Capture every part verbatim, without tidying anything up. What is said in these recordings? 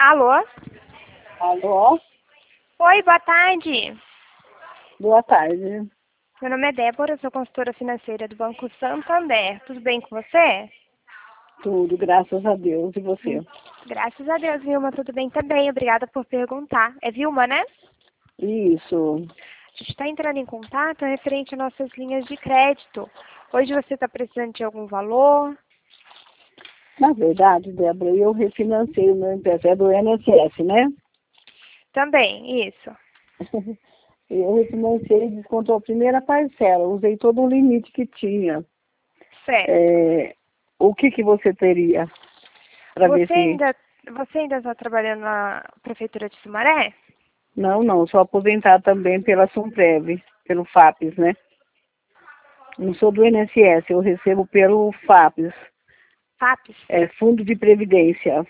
Alô? Alô? Oi, boa tarde. Boa tarde. Meu nome é Débora, sou consultora financeira do Banco Santander. Tudo bem com você? Tudo, graças a Deus. E você? Hum, Graças a Deus, Vilma, tudo bem também. Obrigada por perguntar. É Vilma, né? Isso. A gente está entrando em contato referente às nossas linhas de crédito. Hoje você está precisando de algum valor? Na verdade, Débora, eu refinancei o meu empréstimo do I N S S, né? Também, isso. Eu refinancei e descontou a primeira parcela. Usei todo o limite que tinha. Certo. É, o que que você teria para ver Você se... ainda você ainda está trabalhando na Prefeitura de Sumaré? Não, não. Sou aposentada também pela Sumprev, pelo FAPES, né? Não sou do I N S S, eu recebo pelo FAPES. FAPES? É Fundo de Previdência.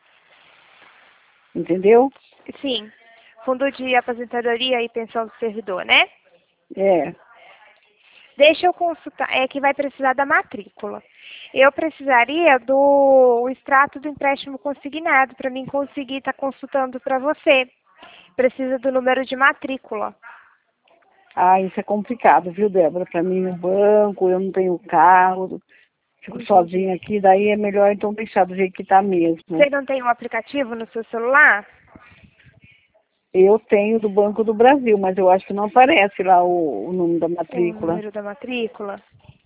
Entendeu? Sim. Fundo de Aposentadoria e Pensão do Servidor, né? É. Deixa eu consultar, é que vai precisar da matrícula. Eu precisaria do o extrato do empréstimo consignado para mim conseguir estar consultando para você. Precisa do número de matrícula. Ah, isso é complicado, viu, Débora? Para mim, no banco, eu não tenho carro, fico Entendi. sozinha aqui, daí é melhor então deixar do jeito que tá mesmo. Você não tem um aplicativo no seu celular? Eu tenho do Banco do Brasil, mas eu acho que não aparece lá o, o número da O matrícula. número da matrícula?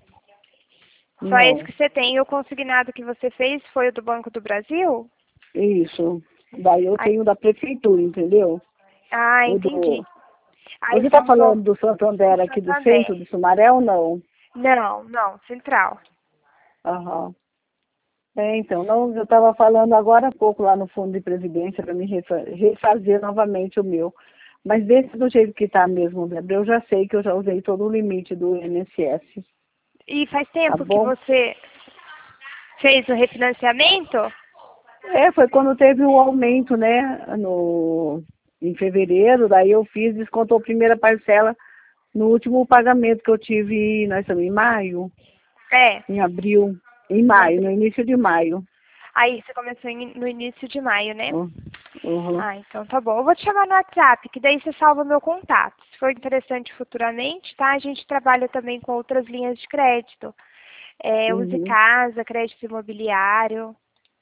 Só esse Não, que você tem. E o consignado que você fez foi o do Banco do Brasil? isso. Daí eu Ai, tenho da prefeitura, entendeu? ah, O entendi. do... Aí Você tá vamos ao falando do Santander aqui do Santander. centro de Sumaré ou não? Não, não, central. Aham. É, então, não, eu estava falando agora há pouco lá no Fundo de Previdência para me refa- refazer novamente o meu. Mas desse do jeito que está mesmo, Débora, eu já sei que eu já usei todo o limite do I N S S, E faz tá tempo que bom? você fez o refinanciamento? É, foi quando teve o aumento, né, no, em fevereiro, daí eu fiz, descontou a primeira parcela no último pagamento que eu tive, nós estamos em maio, É, em abril, em em maio, no abril. início de maio. Aí você começou em- no início de maio, né? Uhum. Uhum. Ah, então tá bom. Eu vou te chamar no WhatsApp, que daí você salva meu contato. Se for interessante futuramente, tá? A gente trabalha também com outras linhas de crédito. É, use Uhum. casa, crédito imobiliário,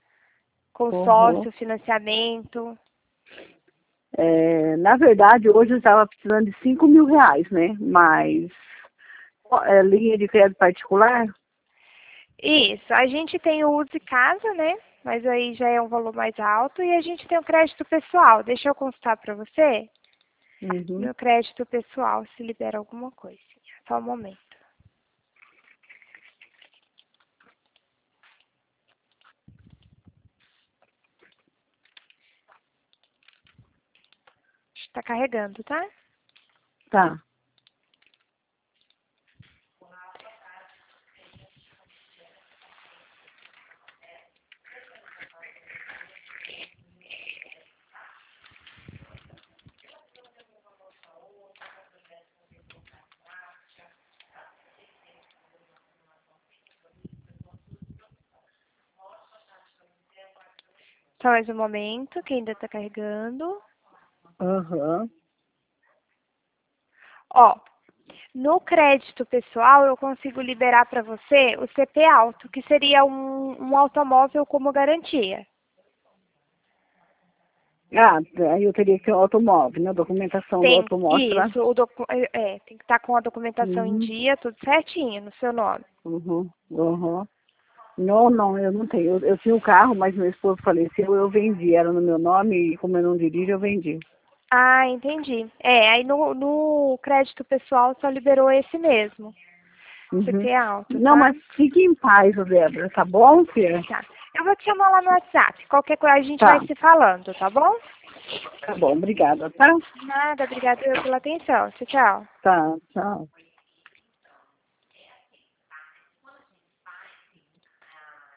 Uhum. consórcio, financiamento. É, na verdade, hoje eu estava precisando de cinco mil reais, né? Mas ó, é, linha de crédito particular? Isso, a gente tem o use casa, né? Mas aí já é um valor mais alto. E a gente tem o crédito pessoal. Deixa eu consultar para você. Uhum. Meu crédito pessoal, se libera alguma coisa. Só um momento. Está carregando, tá? Tá. Só mais um momento, que ainda está carregando. Aham. Ó, no crédito pessoal, eu consigo liberar para você o C P alto, que seria um, um automóvel como garantia. Ah, aí eu teria que ter um automóvel, né? Documentação do Tem automóvel lá. isso, o docu é, é, tem que estar com a documentação em Uhum. dia, tudo certinho, no seu nome. Uhum. Uhum. Não, não, eu não tenho. Eu, eu tinha um carro, mas meu esposo faleceu, eu vendi. Era no meu nome e como eu não dirijo, eu vendi. Ah, entendi. É, aí no, no crédito pessoal só liberou esse mesmo, C Uhum. P alto, Não, tá? mas fique em paz, ô Débora, tá bom, filha? Tá. Eu vou te chamar lá no WhatsApp. Qualquer coisa a gente vai Tá, se falando, tá bom? tá bom, obrigada, tá? Nada, obrigada pela atenção. Tchau, tchau. Tá, tchau.